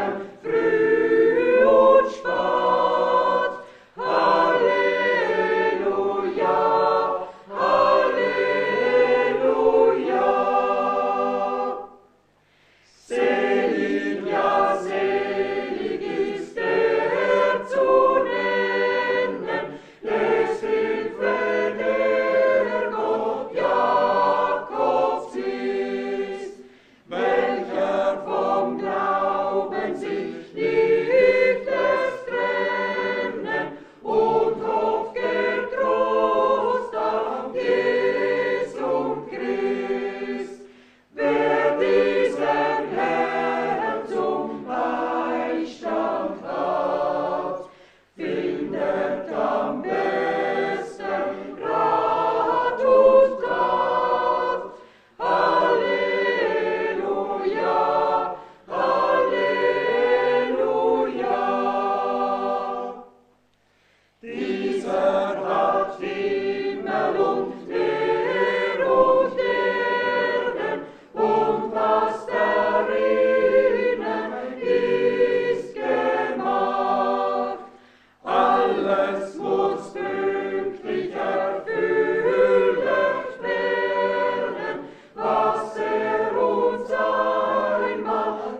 früh und spät. Halleluja, Halleluja. Selig, ja selig ist der zu nennen, des Hilfe der Gott Jakobs ist, welcher vom Glauben sich nicht lässt trennen und hofft getrost auf Jesum Christ. Wer diesen Herrn zum Beistand hat, findet am besten Rat und Tat. Halleluja, Halleluja. Dieser hat Himmel und Meer und Erden und was darinnen ist gemacht. Alles muss pünktlich erfüllt werden, was uns einmal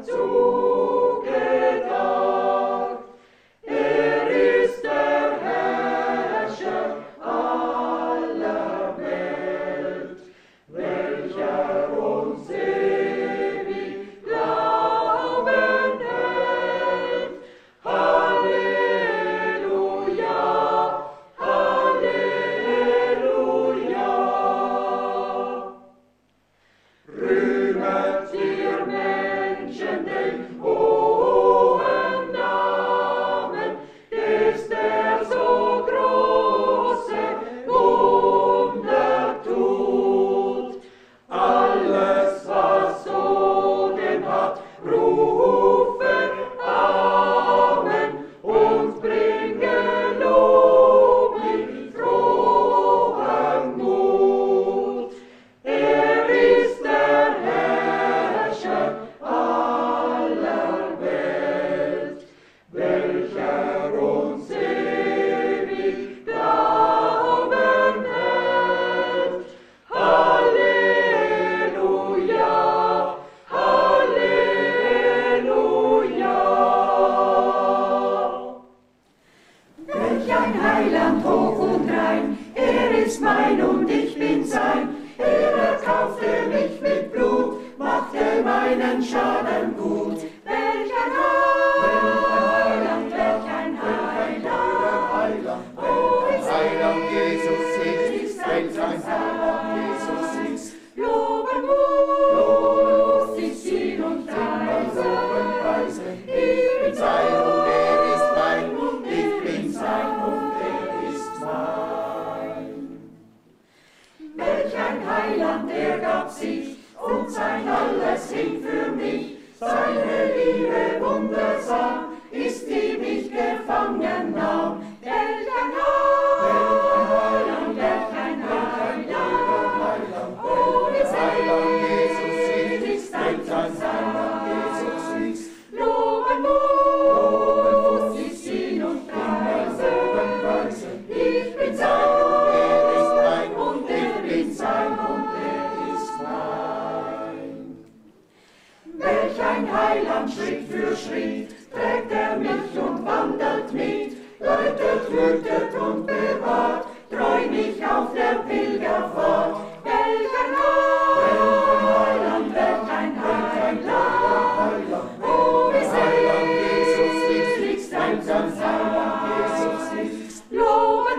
zugedacht. Ist der Herrscher aller Welt, welcher uns ewig Glauben hält. Halleluja, Halleluja. Rühmet ihr Menschen den hohen Namen, des der so große Wunder tut. Alles, was Odem hat, rufe Amen und bringe Lob mit frohem Mut. Ist der Herrscher aller Welt, welcher uns ewig Glauben hält. Halleluja, Halleluja. Welch ein Heiland hoch und rein, ist mein und ich bin sein. Erkaufte mich mit Blut, machte meinen Schaden gut. Welch ein Heiland, welch ein Heiland. Oh, Heiland Jesus ist, welch ein Heiland Jesus ist. Loben muss ich ihn und preisen. Ich bin sein Und er ist mein, und ich bin sein, und er ist mein. Welch ein Heiland, er gab sich und sein alles hin für mich. Seine Liebe wundersam ist, die mich gefangen nahm. Welch ein Heiland, welch ein Heiland. Oh, wie Heiland Jesus selig ist, welch ein Heiland Jesus ist. Loben muss ich ihn und preisen. Ich bin sein Und er ist mein, und er bin sein und er ist mein. Welch ein Heiland, Schritt für Schritt, trägt er mich und wandelt mit, leitet, hütet und bewahrt, treu mich auf der Pilgerfahrt. Welch ein Heiland, welch ein Heiland. Oh, wie Heiland Jesus selig ist, dein welch ein Heiland Jesus ist. Loben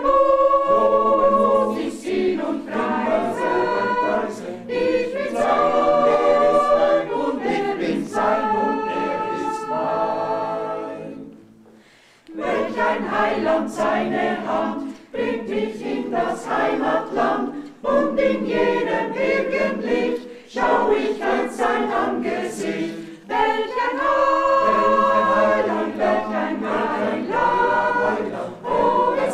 muss ich ihn und preisen. Ich bin sein Und er ist mein, und ich bin sein, und er ist mein. Welch ein Heiland, seine Hand bringt mich in das Heimatland, und in jedem Irgendlicht schau ich als sein Angesicht. Welch ein Heiland, welch ein Heiland. Oh, wie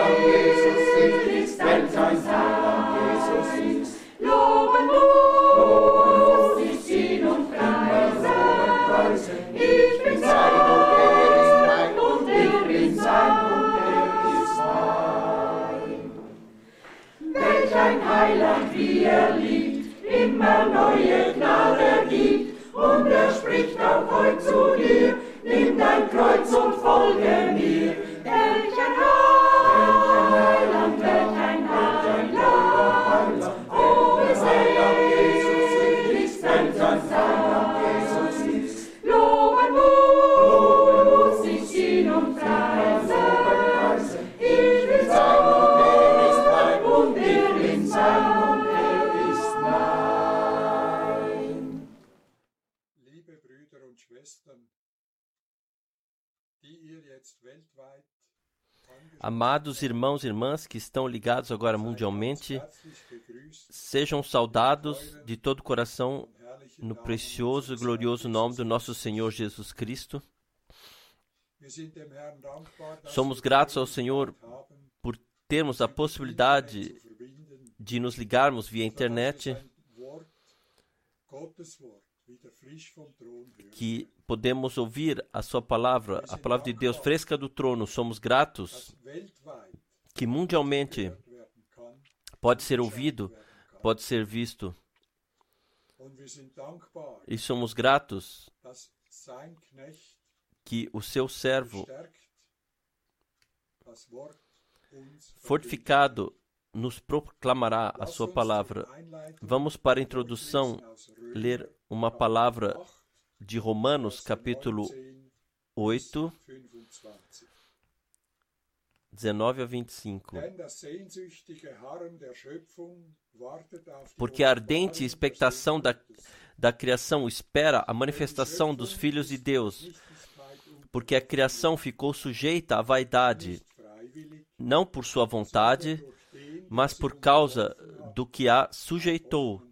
selig ist dein Heiland Jesus ist. Loben muss ich ihn und preisen. Ich bin sein Amados irmãos e irmãs que estão ligados agora mundialmente, sejam saudados de todo o coração no precioso e glorioso nome do nosso Senhor Jesus Cristo. Somos gratos ao Senhor por termos a possibilidade de nos ligarmos via internet, que podemos ouvir a sua palavra, a palavra de Deus fresca do trono. Somos gratos que mundialmente pode ser ouvido, pode ser visto. E somos gratos que o seu servo, fortificado, nos proclamará a sua palavra. Vamos para a introdução ler uma palavra de Romanos, capítulo 8, 19 a 25. Porque a ardente expectação da criação espera a manifestação dos filhos de Deus, porque a criação ficou sujeita à vaidade, não por sua vontade, mas por causa do que a sujeitou,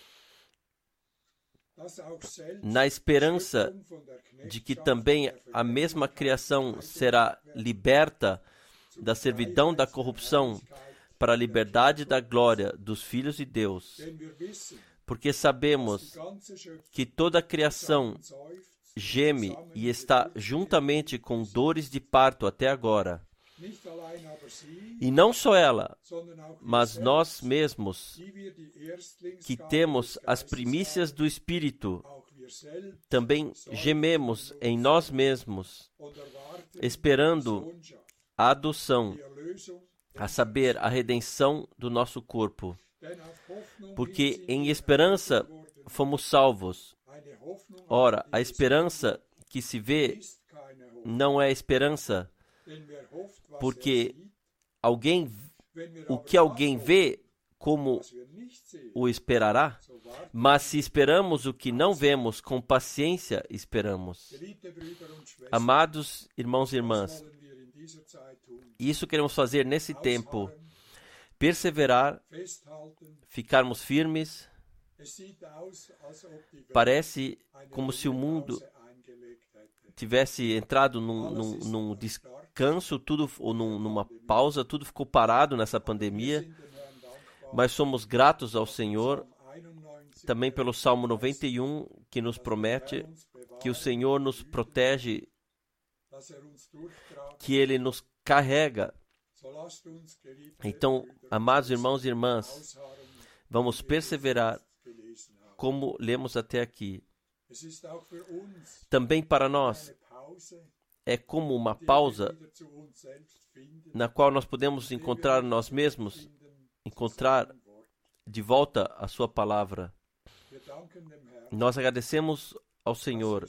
na esperança de que também a mesma criação será liberta da servidão da corrupção para a liberdade da glória dos filhos de Deus. Porque sabemos que toda a criação geme e está juntamente com dores de parto até agora. E não só ela, mas nós mesmos, que temos as primícias do Espírito, também gememos em nós mesmos, esperando a adoção, a saber, a redenção do nosso corpo. Porque em esperança fomos salvos. Ora, a esperança que se vê não é esperança, porque o que alguém vê, como o esperará? Mas se esperamos o que não vemos, com paciência esperamos. Amados irmãos e irmãs, isso queremos fazer nesse tempo, perseverar, ficarmos firmes. Parece como se o mundo tivesse entrado num descanso, ou numa pausa, tudo ficou parado nessa pandemia, mas somos gratos ao Senhor, também pelo Salmo 91, que nos promete que o Senhor nos protege, que Ele nos carrega. Então, amados irmãos e irmãs, vamos perseverar, como lemos até aqui. Também para nós é como uma pausa na qual nós podemos encontrar nós mesmos, encontrar de volta a sua palavra. Nós agradecemos ao Senhor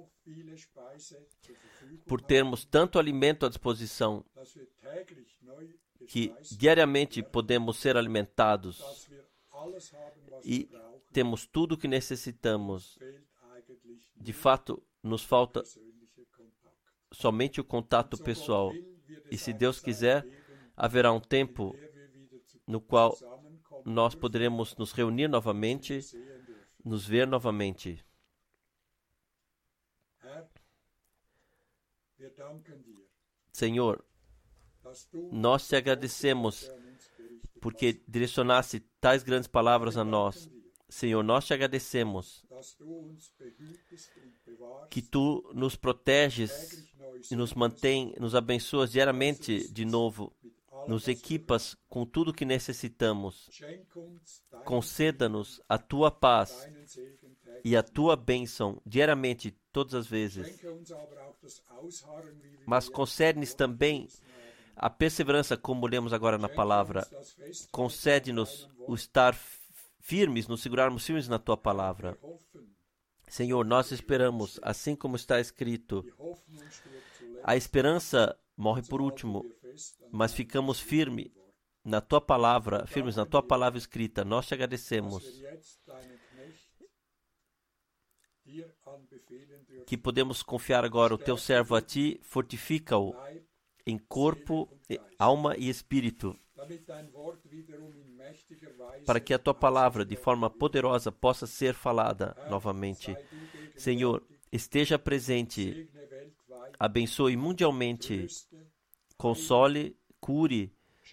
por termos tanto alimento à disposição, que diariamente podemos ser alimentados e temos tudo o que necessitamos. De fato, nos falta somente o contato pessoal. E se Deus quiser, haverá um tempo no qual nós poderemos nos reunir novamente, nos ver novamente. Senhor, nós te agradecemos porque direcionaste tais grandes palavras a nós. Senhor, nós te agradecemos que Tu nos proteges e nos mantém, nos abençoas diariamente de novo, nos equipas com tudo o que necessitamos. Conceda-nos a Tua paz e a Tua bênção diariamente, todas as vezes. Mas concede-nos também a perseverança, como lemos agora na palavra. Concede-nos o estar firmes, nos segurarmos firmes na Tua palavra. Senhor, nós esperamos, assim como está escrito, a esperança morre por último, mas ficamos firmes na Tua palavra, firmes na Tua palavra escrita. Nós te agradecemos que podemos confiar agora o teu servo a ti, fortifica-o em corpo, alma e espírito, para que a tua palavra, de forma poderosa, possa ser falada novamente. Senhor, esteja presente, abençoe mundialmente, console, cure,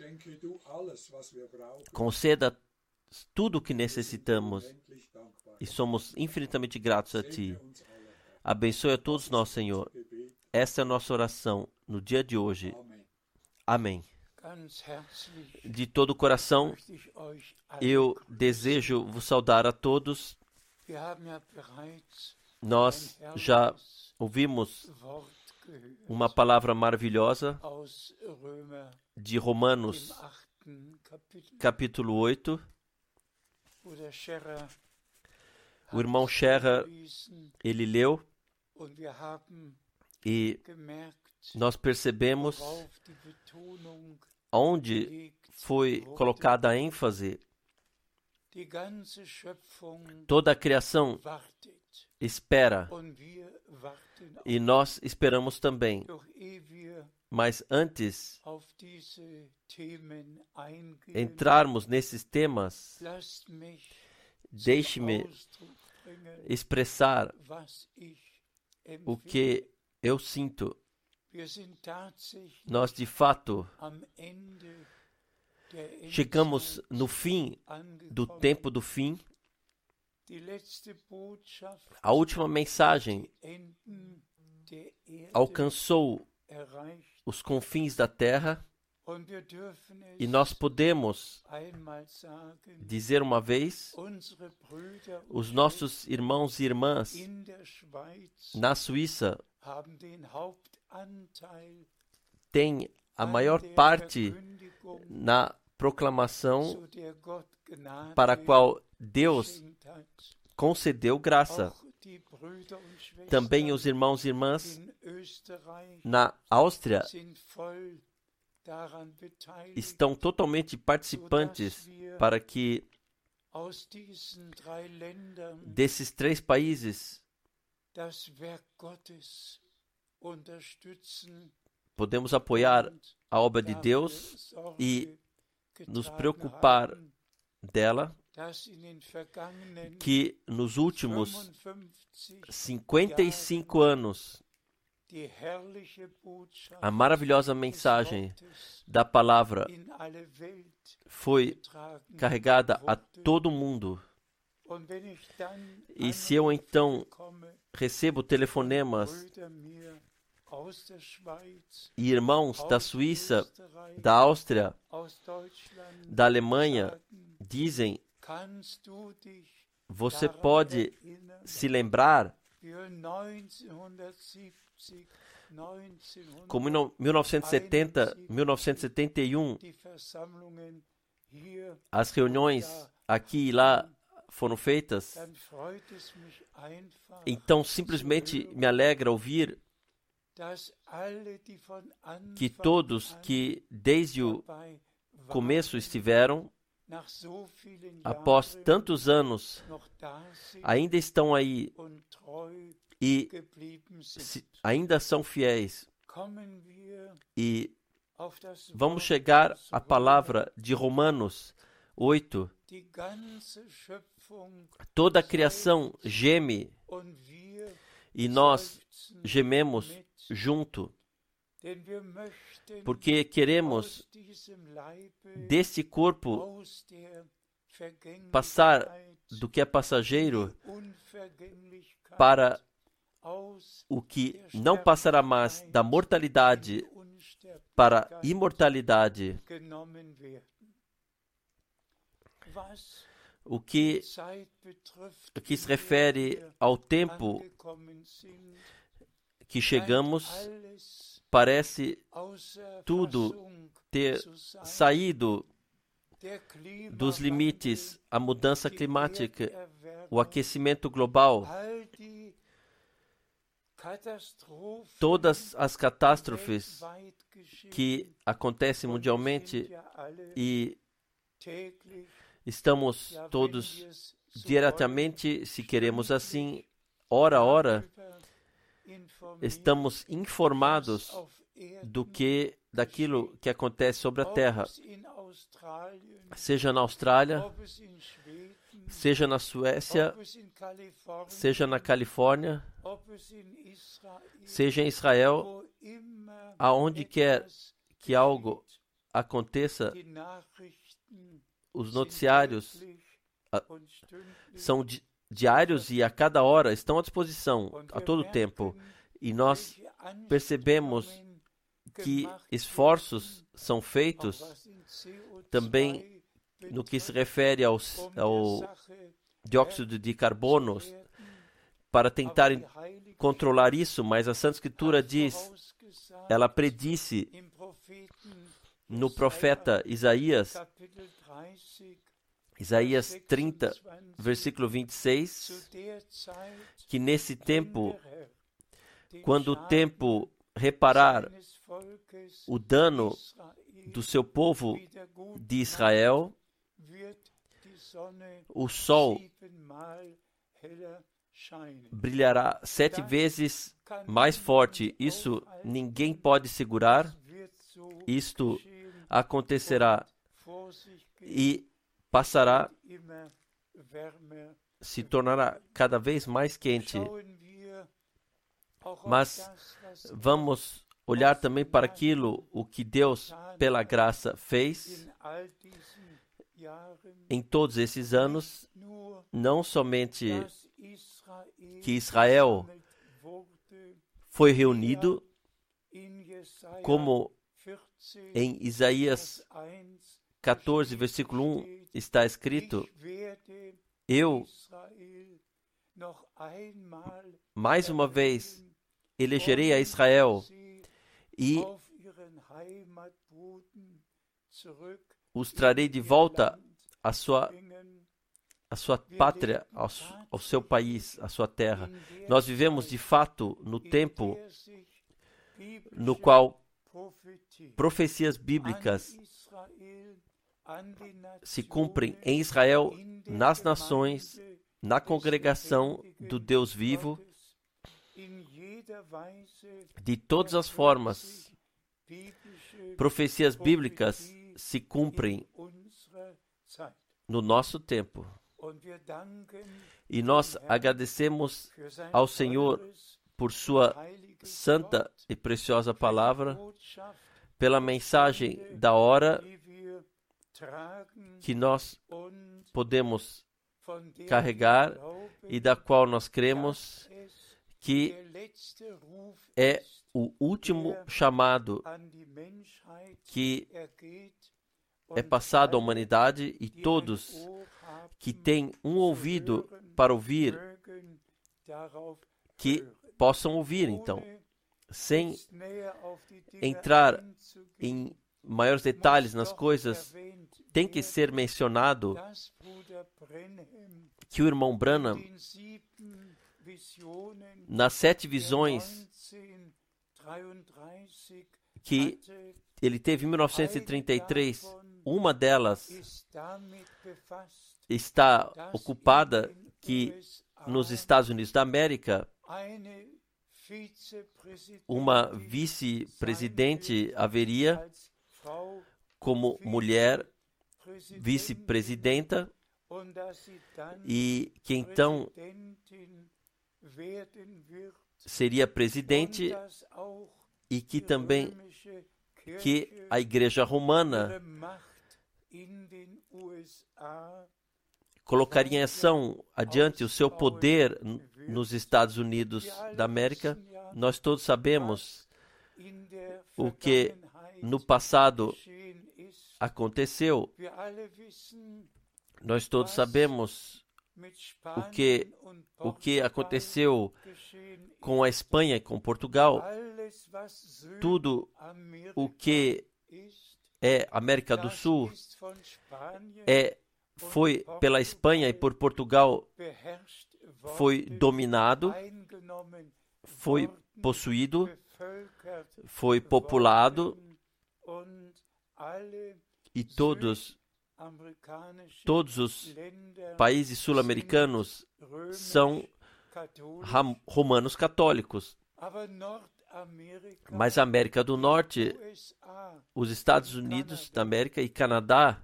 conceda tudo o que necessitamos e somos infinitamente gratos a Ti. Abençoe a todos nós, Senhor. Esta é a nossa oração no dia de hoje. Amém. De todo o coração, eu desejo vos saudar a todos. Nós já ouvimos uma palavra maravilhosa de Romanos, capítulo 8. O irmão Scherer, ele leu e nós percebemos onde foi colocada a ênfase. Toda a criação espera e nós esperamos também. Mas antes entrarmos nesses temas, deixe-me expressar o que eu sinto. Nós, de fato, chegamos no fim do tempo do fim. A última mensagem alcançou os confins da terra e nós podemos dizer uma vez: os nossos irmãos e irmãs na Suíça têm a maior parte na proclamação para a qual Deus concedeu graça. Também os irmãos e irmãs na Áustria estão totalmente participantes para que desses 3 países podemos apoiar a obra de Deus e nos preocupar dela, que nos últimos 55 anos a maravilhosa mensagem da palavra foi carregada a todo mundo. E se eu então recebo telefonemas e irmãos da Suíça, da Áustria, da Alemanha, dizem: você pode se lembrar como em 1970, 1971, as reuniões aqui e lá foram feitas. Então, simplesmente me alegra ouvir que todos que desde o começo estiveram, após tantos anos, ainda estão aí e ainda são fiéis. E vamos chegar à palavra de Romanos 8. Toda a criação geme e nós gememos junto, porque queremos deste corpo passar do que é passageiro para o que não passará mais, da mortalidade para a imortalidade. O que se refere ao tempo que chegamos, parece tudo ter saído dos limites. A mudança climática, o aquecimento global, todas as catástrofes que acontecem mundialmente, e estamos todos diretamente, se queremos assim, hora a hora, estamos informados daquilo que acontece sobre a Terra, seja na Austrália, seja na Suécia, seja na Califórnia, seja em Israel, aonde quer que algo aconteça, os noticiários são diários e a cada hora estão à disposição, a todo tempo. E nós percebemos que esforços são feitos também no que se refere ao dióxido de carbono para tentar controlar isso, mas a Santa Escritura diz, ela predisse no profeta Isaías 30, versículo 26, que nesse tempo, quando o tempo reparar o dano do seu povo de Israel, o sol brilhará 7 vezes mais forte. Isso ninguém pode segurar. Isto acontecerá e passará, se tornará cada vez mais quente. Mas vamos olhar também para aquilo o que Deus, pela graça, fez em todos esses anos, não somente que Israel foi reunido, como em Isaías 14, versículo 1, está escrito, eu, mais uma vez, elegerei a Israel e os trarei de volta à sua pátria, ao seu país, à sua terra. Nós vivemos, de fato, no tempo no qual profecias bíblicas se cumprem em Israel, nas nações, na congregação do Deus vivo, de todas as formas. Profecias bíblicas se cumprem no nosso tempo. E nós agradecemos ao Senhor por sua santa e preciosa palavra, pela mensagem da hora que nós podemos carregar e da qual nós cremos que é o último chamado que é passado à humanidade, e todos que têm um ouvido para ouvir, que possam ouvir. Então, sem entrar em maiores detalhes nas coisas, tem que ser mencionado que o irmão Branham, nas 7 visões que ele teve em 1933, uma delas está ocupada que nos Estados Unidos da América, uma vice-presidente haveria como mulher vice-presidenta, e que então seria presidente, e que também que a Igreja Romana colocaria em ação adiante o seu poder nos Estados Unidos da América. Nós todos sabemos o que no passado aconteceu. Nós todos sabemos o que aconteceu com a Espanha e com Portugal. Tudo o que é América do Sul foi pela Espanha e por Portugal, foi dominado, foi possuído, foi populado, e todos os países sul-americanos são romanos católicos. Mas a América do Norte, os Estados Unidos da América e Canadá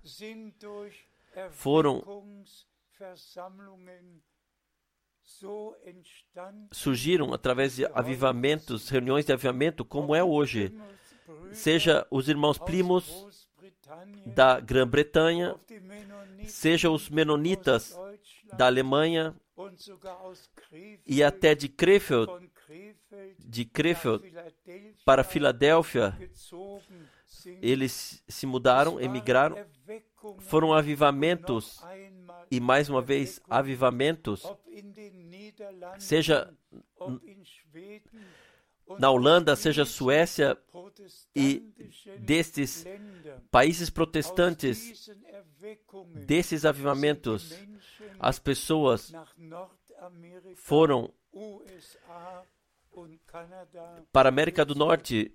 surgiram através de avivamentos, reuniões de avivamento, como é hoje. Seja os irmãos Plymouth da Grã-Bretanha, seja os menonitas da Alemanha e até de Krefeld para Filadélfia, eles se mudaram, emigraram. Foram avivamentos e mais uma vez avivamentos, seja na Holanda, seja Suécia, e destes países protestantes, desses avivamentos, as pessoas foram para a América do Norte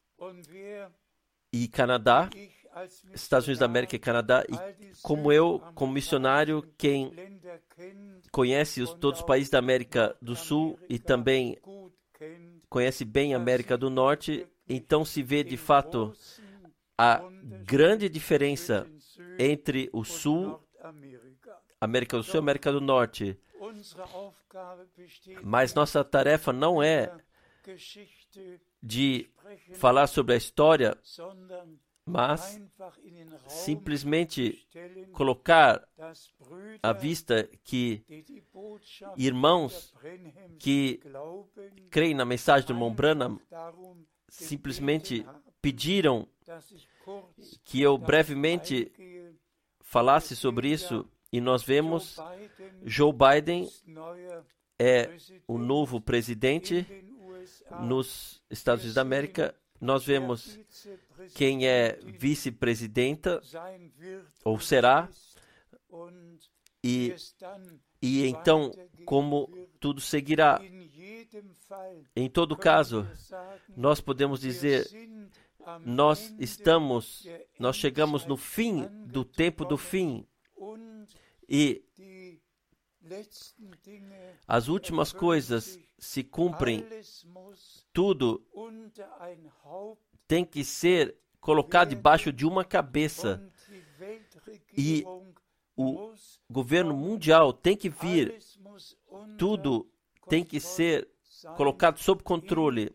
e Canadá, Estados Unidos da América e Canadá, e como eu, como missionário, quem conhece todos os países da América do Sul e também conhece bem a América do Norte, então se vê de fato a grande diferença entre o Sul, América do Sul e América do Norte. Mas nossa tarefa não é de falar sobre a história, mas simplesmente colocar à vista que irmãos que creem na mensagem do irmão Branham simplesmente pediram que eu brevemente falasse sobre isso, e nós vemos Joe Biden é o novo presidente nos Estados Unidos da América. Nós vemos quem é vice-presidenta, ou será, e então como tudo seguirá. Em todo caso, nós podemos dizer, nós chegamos no fim do tempo do fim, e as últimas coisas se cumprem. Tudo tem que ser colocado debaixo de uma cabeça, e o governo mundial tem que vir, tudo tem que ser colocado sob controle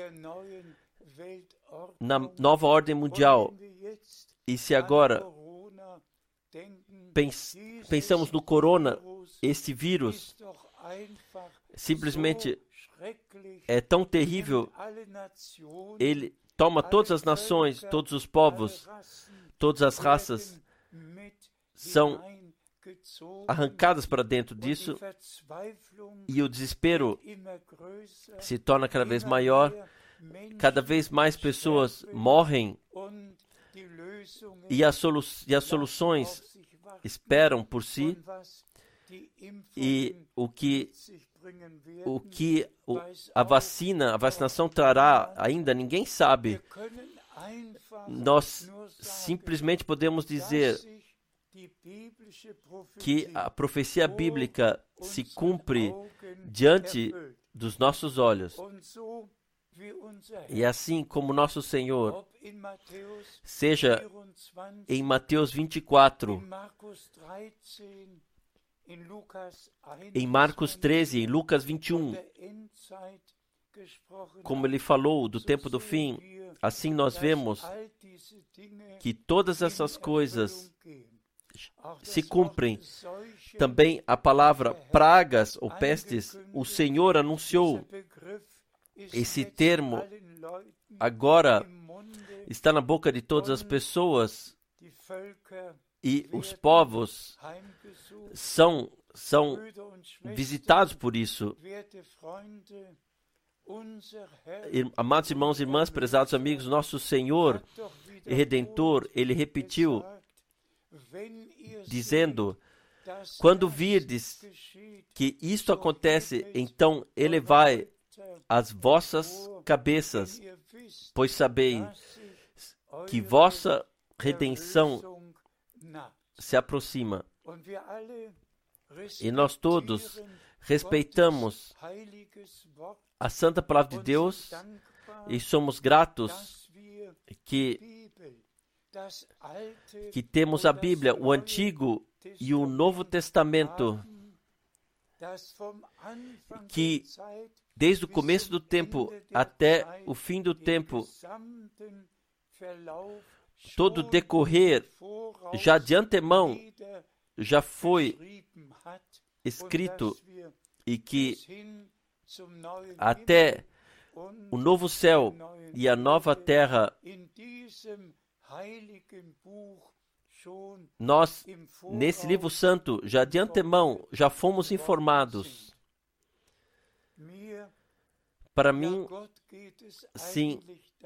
na nova ordem mundial. E se agora pensamos no corona, este vírus simplesmente é tão terrível, ele toma todas as nações, todos os povos, todas as raças são arrancadas para dentro disso, e o desespero se torna cada vez maior, cada vez mais pessoas morrem, e as soluções esperam por si, e o que a vacinação trará ainda ninguém sabe. Nós simplesmente podemos dizer que a profecia bíblica se cumpre diante dos nossos olhos. E assim como nosso Senhor, seja em Mateus 24, em Marcos 13, em Lucas 21, como ele falou do tempo do fim, assim nós vemos que todas essas coisas se cumprem. Também a palavra pragas ou pestes, o Senhor anunciou. Esse termo agora está na boca de todas as pessoas, e os povos são visitados por isso. Amados irmãos e irmãs, prezados amigos, nosso Senhor e Redentor, Ele repetiu, dizendo, quando virdes que isto acontece, então elevai as vossas cabeças, pois sabeis que vossa redenção se aproxima. E nós todos respeitamos a santa palavra de Deus e somos gratos que temos a Bíblia, o Antigo e o Novo Testamento, que desde o começo do tempo até o fim do tempo, todo o decorrer, já de antemão, já foi escrito, e que até o novo céu e a nova terra, nós, nesse livro santo, já de antemão, já fomos informados. Para mim, sim,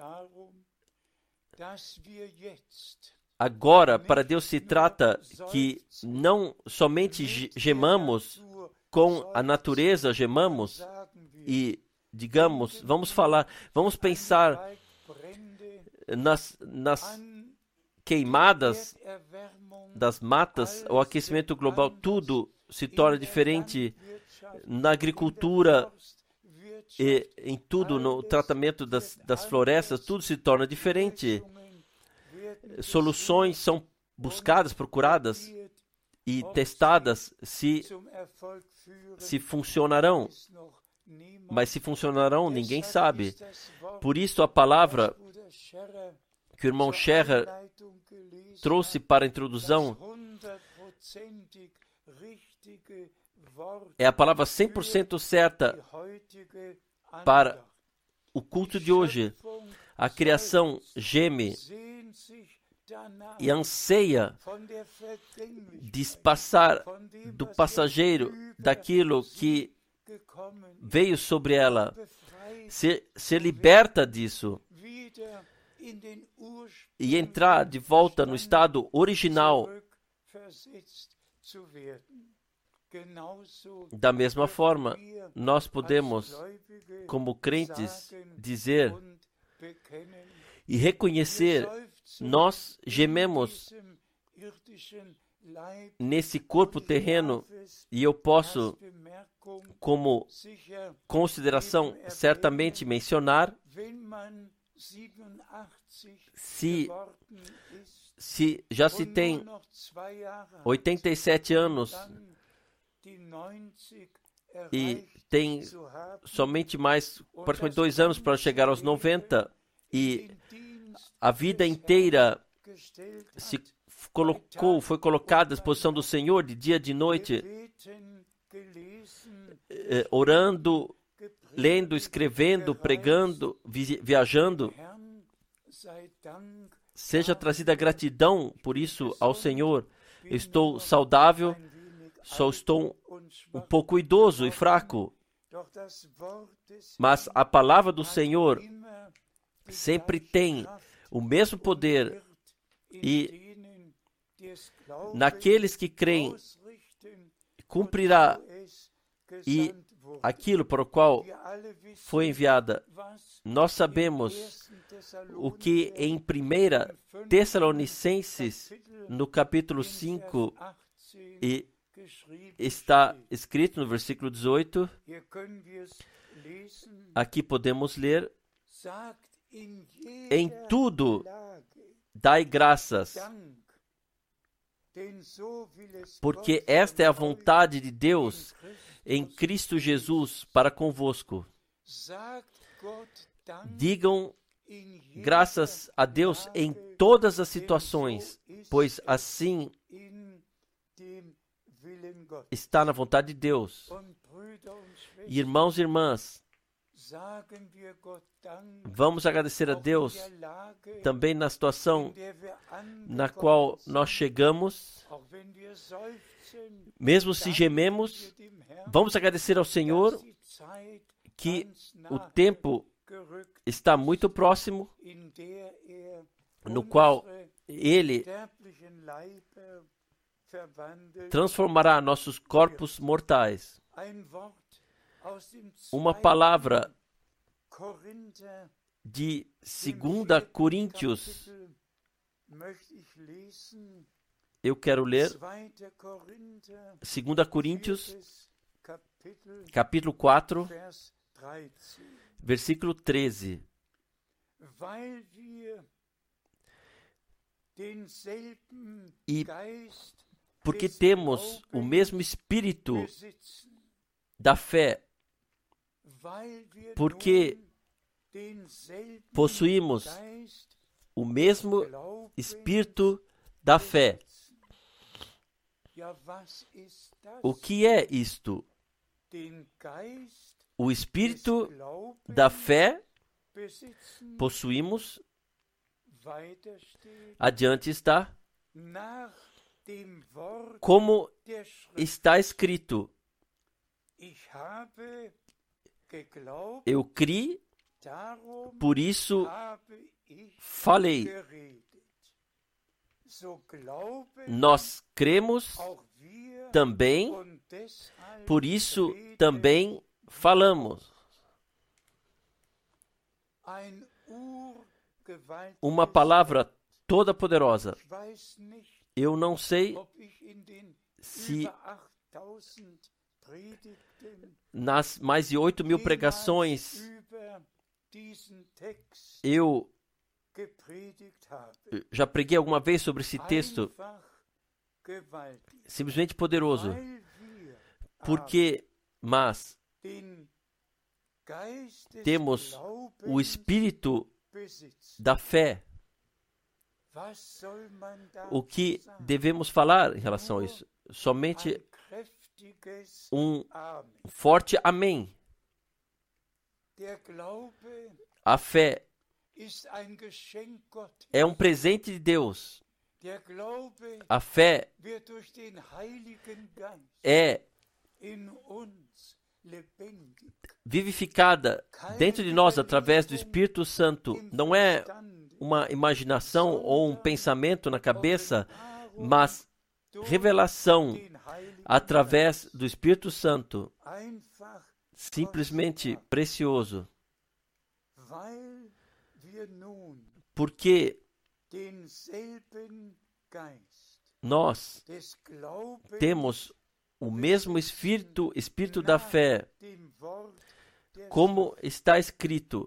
agora, para Deus se trata que não somente gemamos com a natureza, gemamos e, digamos, vamos pensar nas queimadas das matas, o aquecimento global, tudo se torna diferente na agricultura, e em tudo, no tratamento das florestas, tudo se torna diferente. Soluções são buscadas, procuradas e testadas se funcionarão. Mas se funcionarão, ninguém sabe. Por isso a palavra que o irmão Scherer trouxe para a introdução é a palavra 100% certa para o culto de hoje. A criação geme e anseia de passar do passageiro, daquilo que veio sobre ela, ser liberta disso e entrar de volta no estado original. Da mesma forma, nós podemos, como crentes, dizer e reconhecer: nós gememos nesse corpo terreno, e eu posso, como consideração, certamente mencionar, se já se tem 87 anos e tem somente mais praticamente 2 anos para chegar aos 90, e a vida inteira foi colocada à disposição do Senhor de dia e de noite, orando, lendo, escrevendo, pregando, viajando. Seja trazida gratidão por isso ao Senhor. Eu estou saudável, só estou um pouco idoso e fraco, mas a palavra do Senhor sempre tem o mesmo poder, e naqueles que creem cumprirá e aquilo para o qual foi enviada. Nós sabemos o que em 1 Tessalonicenses, no capítulo 5, e está escrito no versículo 18. Aqui podemos ler: em tudo dai graças, porque esta é a vontade de Deus em Cristo Jesus para convosco. Digam graças a Deus em todas as situações, pois assim está na vontade de Deus. Irmãos e irmãs, vamos agradecer a Deus também na situação na qual nós chegamos, mesmo se gememos. Vamos agradecer ao Senhor que o tempo está muito próximo, no qual Ele transformará nossos corpos mortais. Uma palavra de 2 Coríntios, eu quero ler 2 Coríntios, capítulo 4, Vers 13. versículo 13. Weil wir denselben E Geist porque des temos o Glaubens mesmo espírito besitzen, da fé, weil wir porque nun denselben possuímos Geist o mesmo Glaubens espírito da fé. besitzen. Ja, was ist das? O que é isto? Den Geist O des espírito Glaubens da fé besitzen, possuímos. weiter steht, Adiante está, nach dem Wort como der Schrift. está escrito: Ich habe geglaubt, eu criei, darum por isso habe ich falei. geredet. So glauben Nós cremos auch wir também, und deshalb por isso reden. também falamos. Ein urgewaltiges Uma palavra toda poderosa. Ich weiß nicht, Eu não sei ob ich in den se über 8000 Predigten nas mais de 8.000 pregações über diesen Text eu gepredigt habe. já preguei alguma vez sobre esse texto. Einfach gewaltig. Simplesmente poderoso. Weil wir Porque, mas, den Geist des temos Glaubens o espírito besitzen. da fé. Was soll man da O que sagen? devemos falar em relação a isso? Somente Ein kräftiges um Amen. forte amém. Der Glaube A fé ist ein Geschenk Gottes. é um presente de Deus. Der Glaube A fé wird durch den Heiligen Geist é in uns lebendig. vivificada dentro de nós através do Espírito Santo. Im Não é Verstande, uma imaginação ou um pensamento na cabeça, mas revelação den Heiligen através do Espírito Santo. einfach, Simplesmente precioso. weil wir nun Porque denselben Geist nós des Glaubens temos o mesmo espírito da fé, dem Wort der como está escrito.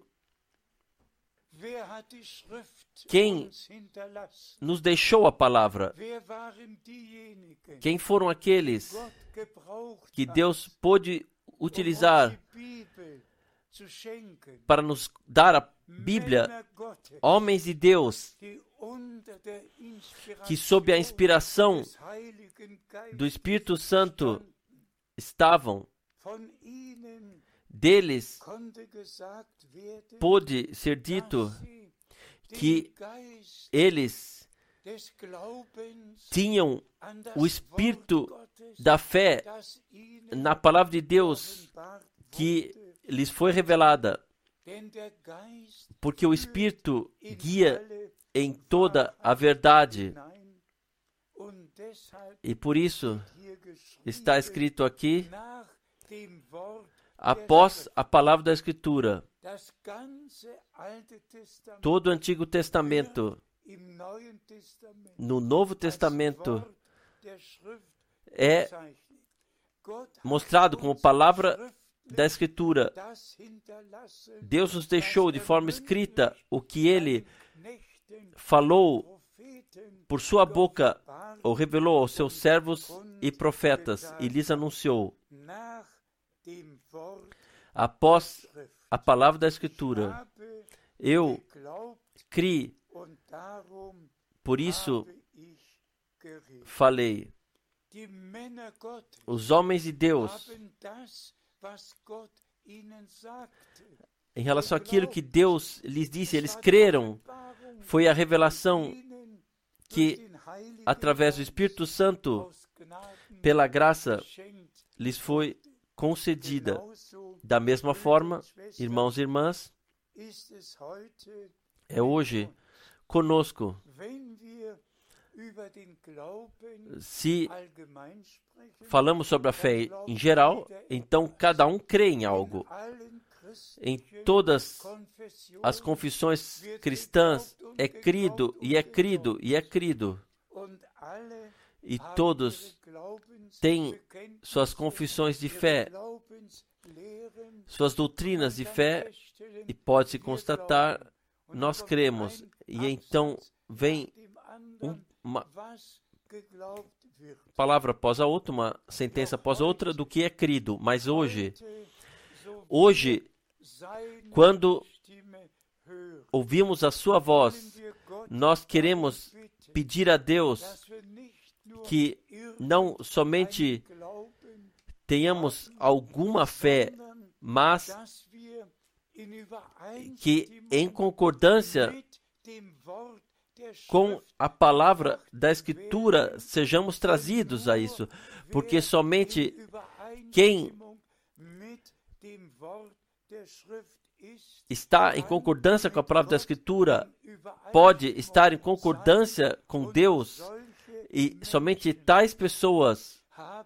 Wer hat die Schrift Quem uns hinterlassen? Nos deixou a palavra. Wer waren diejenigen, Quem foram aqueles Gott gebraucht que hat, Deus pôde utilizar uns die Bibel zu schenken? para nos dar a Bíblia? Männer Gottes, Homens de Deus die unter der que, sob a inspiração des Heiligen Geistes do Espírito Santo, estavam. von ihnen Deles konnte gesagt werden, pôde ser dito dass sie que den Geist eles des Glaubens tinham an das o espírito Wort Gottes, da fé das ihnen na palavra de Deus offenbart que wurde. lhes foi revelada, Denn der Geist porque o Espírito in guia alle em toda a verdade. hinein. Und deshalb E por isso hier geschrieben, está escrito aqui, nach dem Wort após a palavra da Escritura, das ganze Alte Testament, todo o Antigo Testamento, im Neuen Testament, no Novo als Testamento, Wort der Schrift é bezeichnet. Gott hat mostrado como uns palavra schriftlich da Escritura. das hinterlassen, Deus nos deixou de forma escrita o que Ele Knechten, falou Propheten, por sua boca, geoffenbart ou revelou aos seus servos e profetas, e lhes anunciou. nach dem Wort Após Schrift. a palavra da Escritura, Habe eu geglaubt criei, und darum por isso habe ich geredet. falei. Die Männer Gottes Os homens de Deus, haben das, was Gott ihnen sagte. em relação àquilo que Deus lhes disse, eles creram. Foi a revelação que, através do Espírito Santo, pela graça, lhes foi concedida. Da mesma forma, irmãos e irmãs, é hoje conosco. Se falamos sobre a fé em geral, então cada um crê em algo. Em todas as confissões cristãs é crido, e é crido, e é crido. E todos tem suas confissões de fé, suas doutrinas de fé, e pode-se constatar, nós cremos. E então vem uma palavra após a outra, uma sentença após a outra do que é crido. Mas hoje, quando ouvimos a sua voz, nós queremos pedir a Deus que não somente tenhamos alguma fé, mas que em concordância com a palavra da Escritura sejamos trazidos a isso, porque somente quem está em concordância com a palavra da Escritura pode estar em concordância com Deus, e somente tais pessoas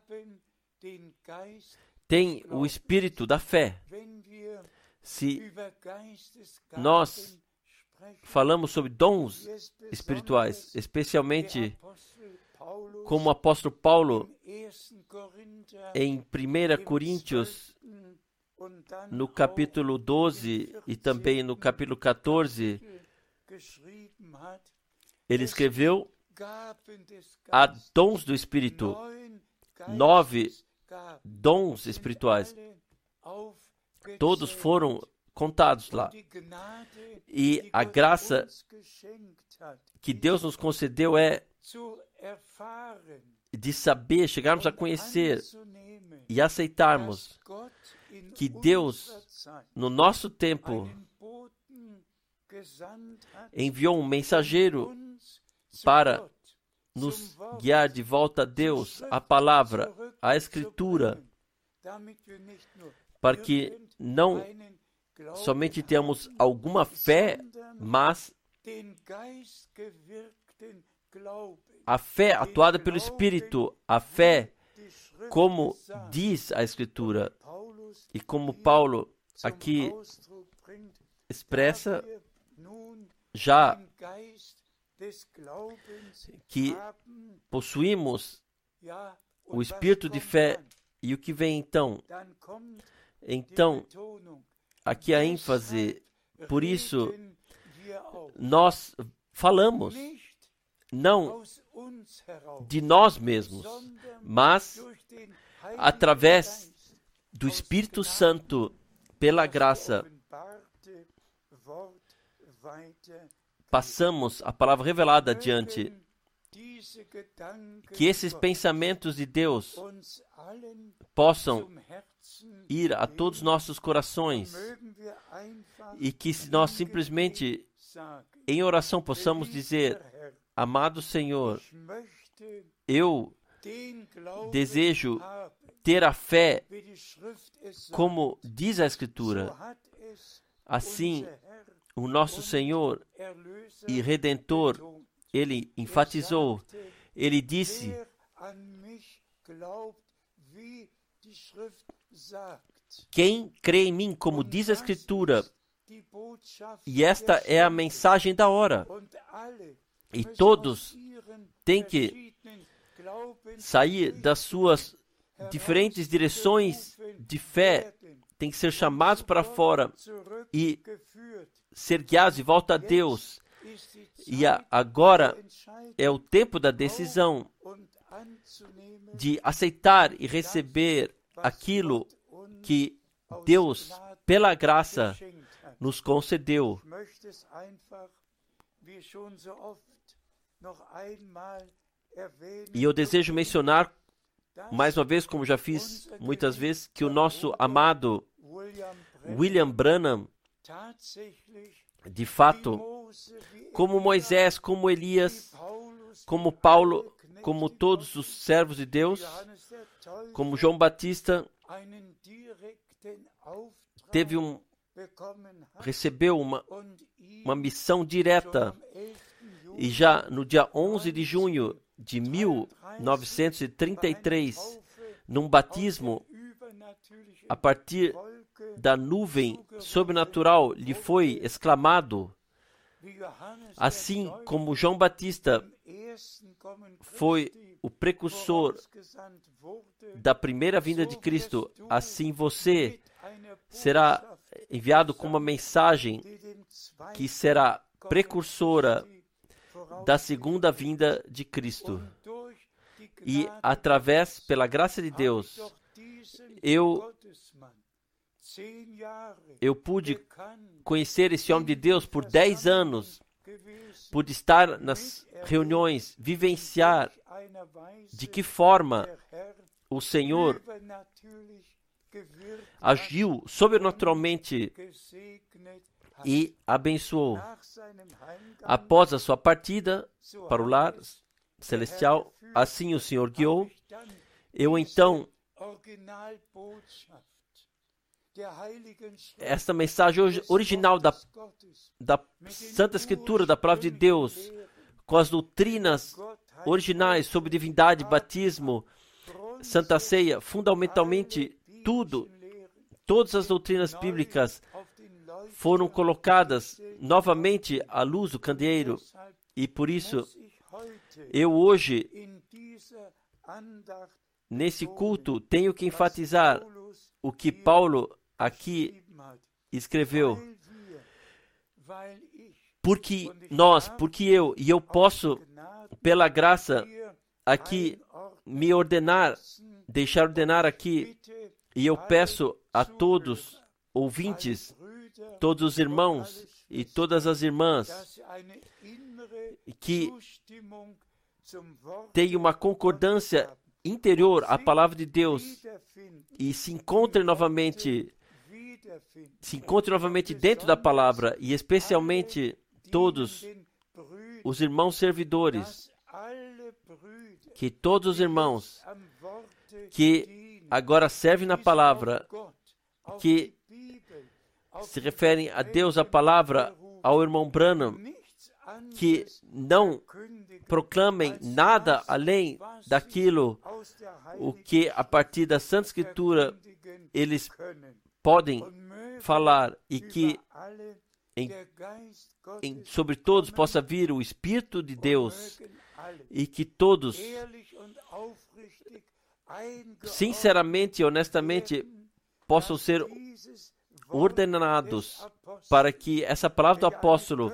têm o espírito da fé. Se nós falamos sobre dons espirituais, especialmente como o apóstolo Paulo em 1 Coríntios, no capítulo 12 e também no capítulo 14, ele escreveu: há dons do Espírito, 9 dons espirituais. Todos foram contados lá. E a graça que Deus nos concedeu é de saber, chegarmos a conhecer e aceitarmos que Deus, no nosso tempo, enviou um mensageiro para nos guiar de volta a Deus, a palavra, a Escritura, para que não somente tenhamos alguma fé, mas a fé atuada pelo Espírito, a fé como diz a Escritura, e como Paulo aqui expressa, já que possuímos o espírito de fé. E o que vem então? Então, aqui a ênfase, por isso, nós falamos, não de nós mesmos, mas através do Espírito Santo, pela graça, passamos a palavra revelada adiante. Que esses pensamentos de Deus possam ir a todos os nossos corações, e que nós simplesmente em oração possamos dizer: amado Senhor, eu desejo ter a fé como diz a Escritura. Assim, o nosso Senhor e Redentor, ele enfatizou, ele disse: quem crê em mim, como diz a Escritura, e esta é a mensagem da hora. E todos têm que sair das suas diferentes direções de fé, têm que ser chamados para fora e ser guiados de volta a Deus. E agora é o tempo da decisão, de aceitar e receber aquilo que Deus, pela graça, nos concedeu. E eu desejo mencionar, mais uma vez, como já fiz muitas vezes, que o nosso amado William Branham, de fato, como Moisés, como Elias, como Paulo, como todos os servos de Deus, como João Batista, recebeu uma missão direta. E já no dia 11 de junho de 1933, num batismo, a partir da nuvem sobrenatural, lhe foi exclamado: Assim como João Batista foi o precursor da primeira vinda de Cristo, assim você será enviado com uma mensagem que será precursora da segunda vinda de Cristo. E através, pela graça de Deus, eu pude conhecer esse homem de Deus por 10 anos, pude estar nas reuniões, vivenciar de que forma o Senhor agiu sobrenaturalmente e abençoou. Após a sua partida para o lar celestial, assim o Senhor guiou. Eu então, esta mensagem original da Santa Escritura, da Palavra de Deus, com as doutrinas originais sobre divindade, batismo, Santa Ceia, fundamentalmente todas as doutrinas bíblicas foram colocadas novamente à luz do candeeiro. E por isso, eu hoje, nesse culto, tenho que enfatizar o que Paulo aqui escreveu. Porque eu posso, pela graça, aqui me ordenar, deixar ordenar aqui, e eu peço a todos ouvintes, todos os irmãos e todas as irmãs, que tenham uma concordância interior à palavra de Deus e se encontrem novamente dentro da palavra, e especialmente todos os irmãos servidores, que todos os irmãos que agora servem na palavra, que se referem a Deus, a palavra, ao irmão Branham, que não proclamem nada além daquilo o que a partir da Santa Escritura eles podem falar, e que sobre todos possa vir o Espírito de Deus, e que todos sinceramente e honestamente possam ser ordenados para que essa palavra do apóstolo,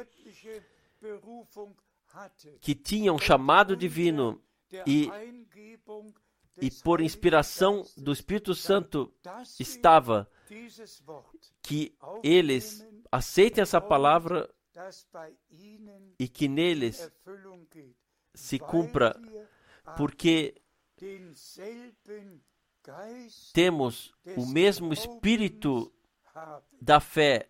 que tinha um chamado divino e por inspiração do Espírito Santo estava, que eles aceitem essa palavra e que neles se cumpra, porque temos o mesmo Espírito da fé,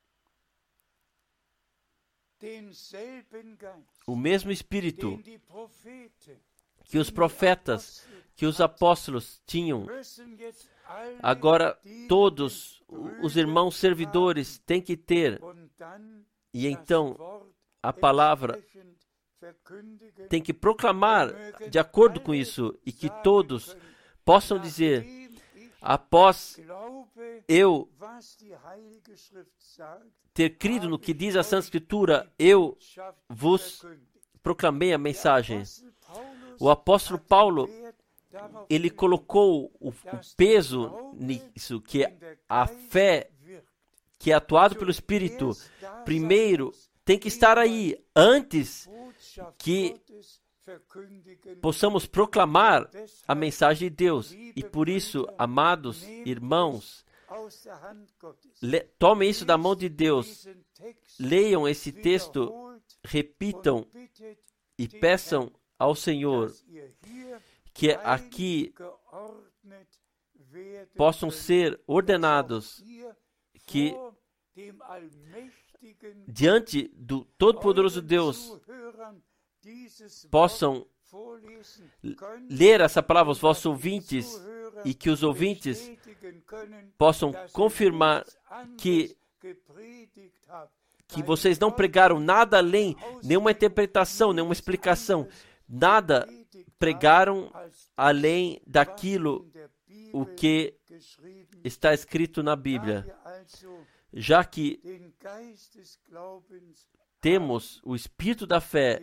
o mesmo Espírito que os profetas, que os apóstolos tinham. Agora todos os irmãos servidores têm que ter, e então a palavra tem que proclamar de acordo com isso, e que todos possam dizer: após eu ter crido no que diz a Santa Escritura, eu vos proclamei a mensagem. O apóstolo Paulo, ele colocou o peso nisso, que a fé que é atuada pelo Espírito, primeiro tem que estar aí, antes que possamos proclamar a mensagem de Deus. E por isso, amados irmãos, tomem isso da mão de Deus, leiam esse texto, repitam e peçam ao Senhor que aqui possam ser ordenados, que diante do Todo-Poderoso Deus possam ler essa palavra aos vossos ouvintes, e que os ouvintes possam confirmar que vocês não pregaram nada além, nenhuma interpretação, nenhuma explicação, nada pregaram além daquilo o que está escrito na Bíblia. Já que temos o Espírito da fé,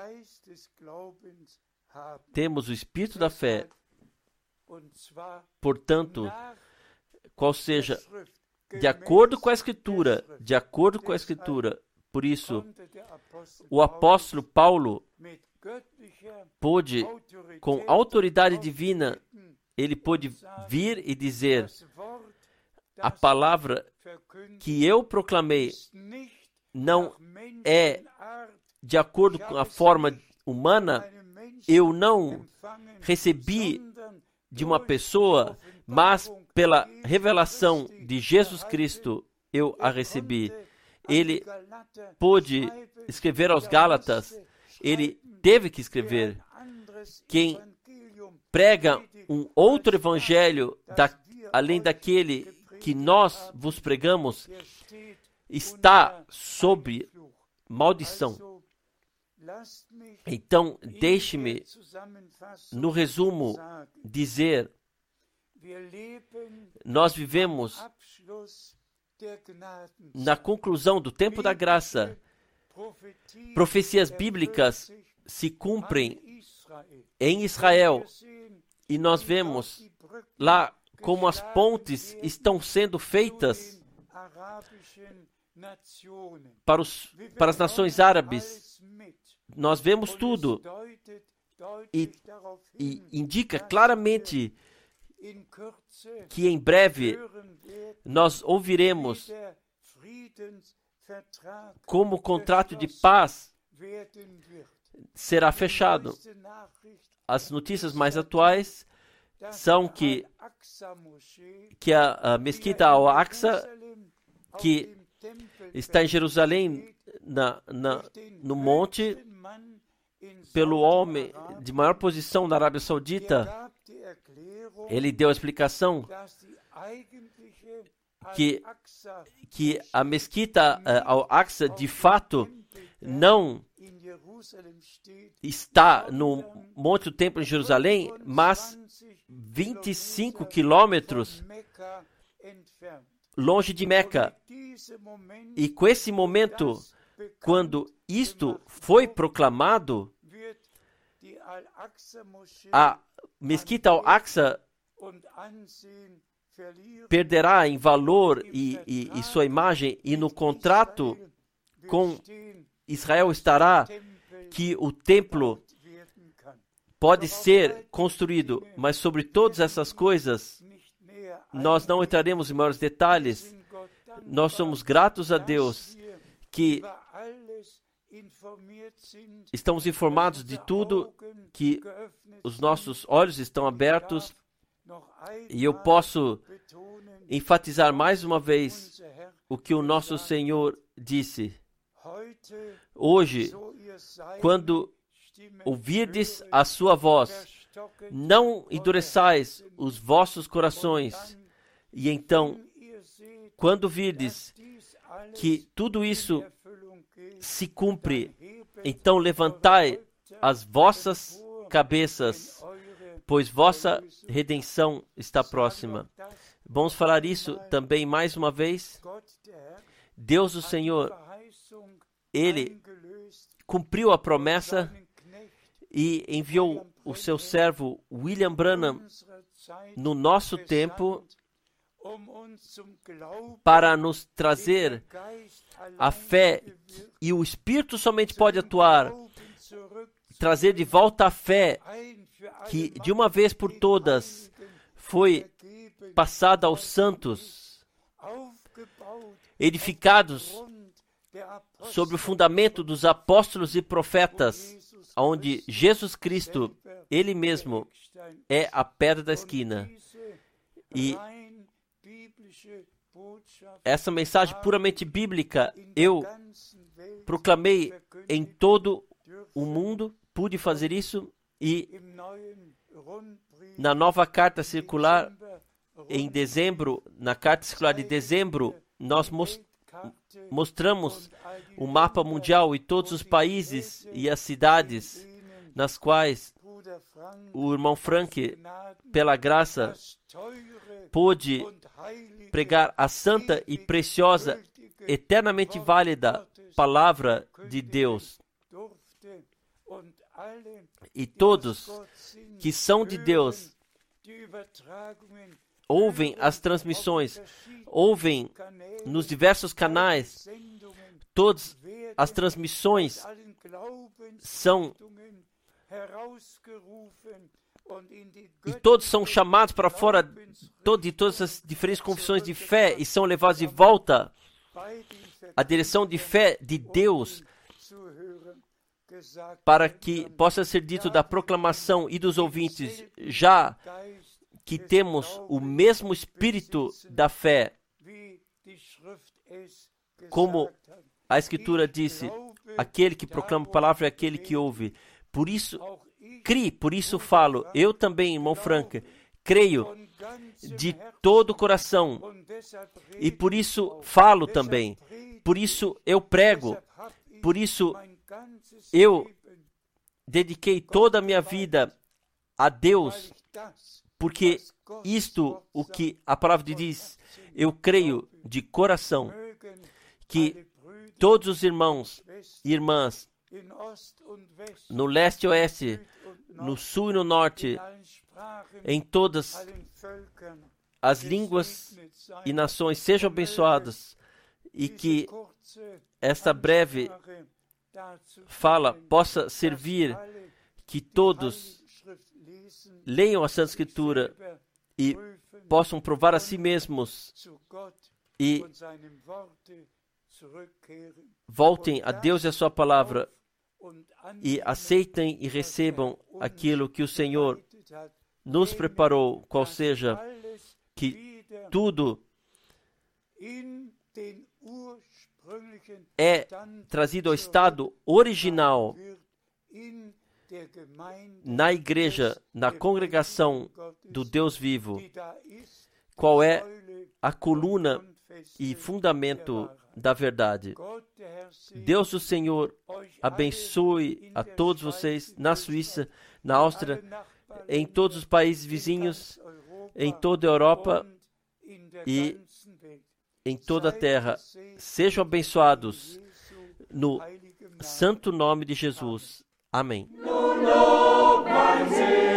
portanto, qual seja, de acordo com a Escritura, por isso, o apóstolo Paulo pôde, com autoridade divina, ele pôde vir e dizer: a palavra que eu proclamei não é de acordo com a forma humana, eu não recebi de uma pessoa, mas pela revelação de Jesus Cristo eu a recebi. Ele pôde escrever aos Gálatas, ele teve que escrever: quem prega um outro evangelho além daquele que nós vos pregamos, está sob maldição. Então, deixe-me, no resumo, dizer: nós vivemos na conclusão do tempo da graça. Profecias bíblicas se cumprem em Israel, e nós vemos lá como as pontes estão sendo feitas para as nações árabes. Nós vemos tudo e indica claramente que em breve nós ouviremos como o contrato de paz será fechado. As notícias mais atuais são que a mesquita Al-Aqsa, que está em Jerusalém, no monte, pelo homem de maior posição na Arábia Saudita, ele deu a explicação que a mesquita Al-Aqsa de fato não está no Monte do Templo em Jerusalém, mas 25 quilômetros longe de Meca. E com esse momento, quando isto foi proclamado, a mesquita Al-Aqsa perderá em valor e sua imagem, e no contrato com Israel estará que o templo pode ser construído, mas sobre todas essas coisas nós não entraremos em maiores detalhes. Nós somos gratos a Deus que estamos informados de tudo, que os nossos olhos estão abertos, e eu posso enfatizar mais uma vez o que o nosso Senhor disse. Hoje, quando ouvirdes a sua voz, não endureçais os vossos corações. E então, quando virdes que tudo isso se cumpre, então levantai as vossas cabeças, pois vossa redenção está próxima. Vamos falar isso também mais uma vez. Deus, o Senhor, Ele cumpriu a promessa e enviou o seu servo William Branham no nosso tempo para nos trazer a fé, e o Espírito somente pode atuar, trazer de volta a fé que de uma vez por todas foi passada aos santos, edificados sobre o fundamento dos apóstolos e profetas, onde Jesus Cristo, Ele mesmo, é a pedra da esquina. E essa mensagem puramente bíblica eu proclamei em todo o mundo, pude fazer isso, e na nova carta circular, em dezembro, na carta circular de dezembro, nós mostramos o mapa mundial e todos os países e as cidades nas quais o irmão Frank, pela graça, pôde pregar a santa e preciosa, eternamente válida palavra de Deus. E todos que são de Deus ouvem as transmissões, ouvem nos diversos canais. Todas as transmissões são e todos são chamados para fora de todas as diferentes confissões de fé e são levados de volta à direção de fé de Deus, para que possa ser dito da proclamação e dos ouvintes, já que temos o mesmo espírito da fé, como a Escritura disse, aquele que proclama a palavra é aquele que ouve. Por isso, por isso falo, eu também, irmão Frank, creio de todo o coração, e por isso falo também, por isso eu prego, por isso eu dediquei toda a minha vida a Deus, porque isto, o que a palavra diz, eu creio de coração, que todos os irmãos e irmãs, no leste e oeste, no sul e no norte, em todas as línguas e nações, sejam abençoadas, e que esta breve fala possa servir, que todos leiam a Santa Escritura e possam provar a si mesmos e voltem a Deus e a sua palavra e aceitem e recebam aquilo que o Senhor nos preparou, qual seja que tudo é trazido ao estado original na igreja, na congregação do Deus vivo, qual é a coluna e fundamento da verdade. Deus do Senhor abençoe a todos vocês na Suíça, na Áustria, em todos os países vizinhos, em toda a Europa e em toda a terra. Sejam abençoados no santo nome de Jesus. Amém. Nun lob mein Segen.